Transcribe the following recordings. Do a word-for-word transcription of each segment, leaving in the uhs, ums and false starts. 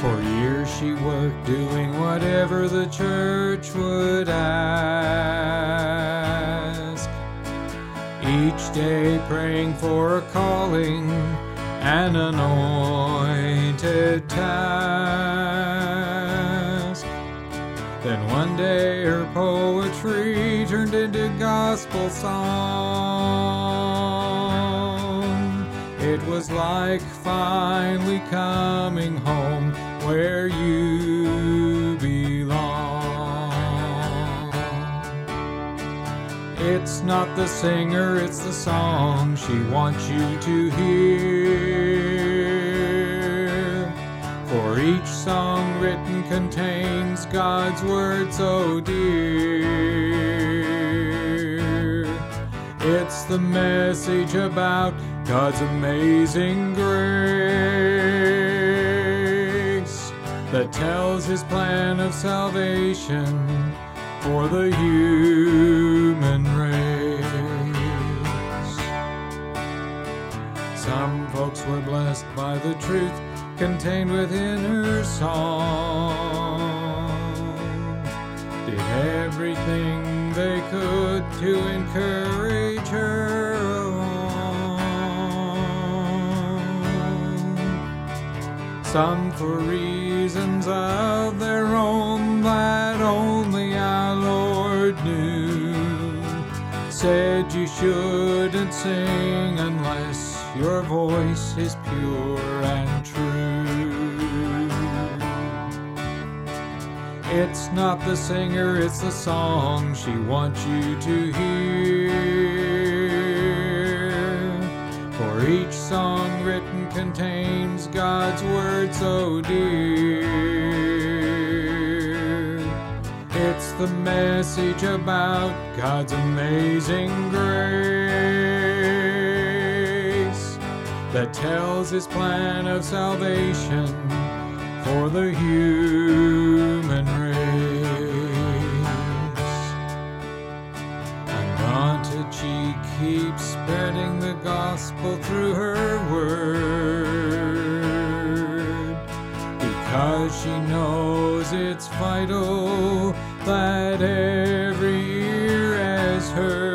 For years she worked doing whatever the church would ask. Each day praying for a calling, an anointed task. Then one day her poetry turned into gospel song. It was like finally coming home where you belong. It's not the singer, it's the song she wants you to hear. For each song written contains God's word so dear. It's the message about God's amazing grace that tells His plan of salvation for the human race. Some folks were blessed by the truth contained within her song, did everything they could to encourage her along. Some for reasons of their own that only our Lord knew, said you shouldn't sing unless your voice is pure and true. It's not the singer, it's the song she wants you to hear. For each song written contains God's word so dear. It's the message about God's amazing grace that tells His plan of salvation for the human race. Undaunted, she keeps spreading the gospel through her word, because she knows it's vital that every ear has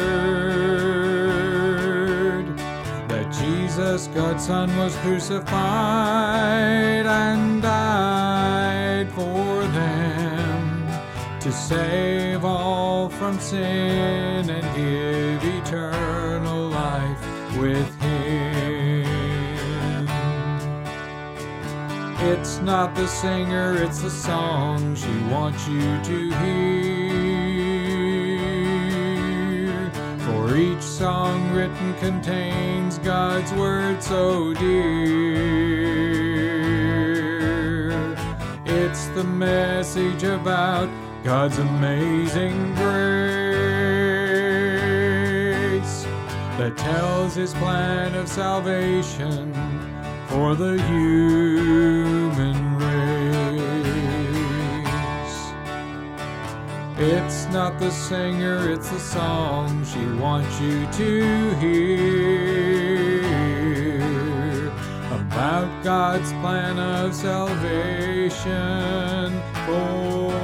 heard that Jesus, God's Son, was crucified and died for them to save all from sin and give eternal life with Him. It's not the singer, it's the song she wants you to hear. For each song written contains God's word so dear. It's the message about God's amazing grace that tells His plan of salvation for the human race. It's not the singer, it's the song she wants you to hear about God's plan of salvation for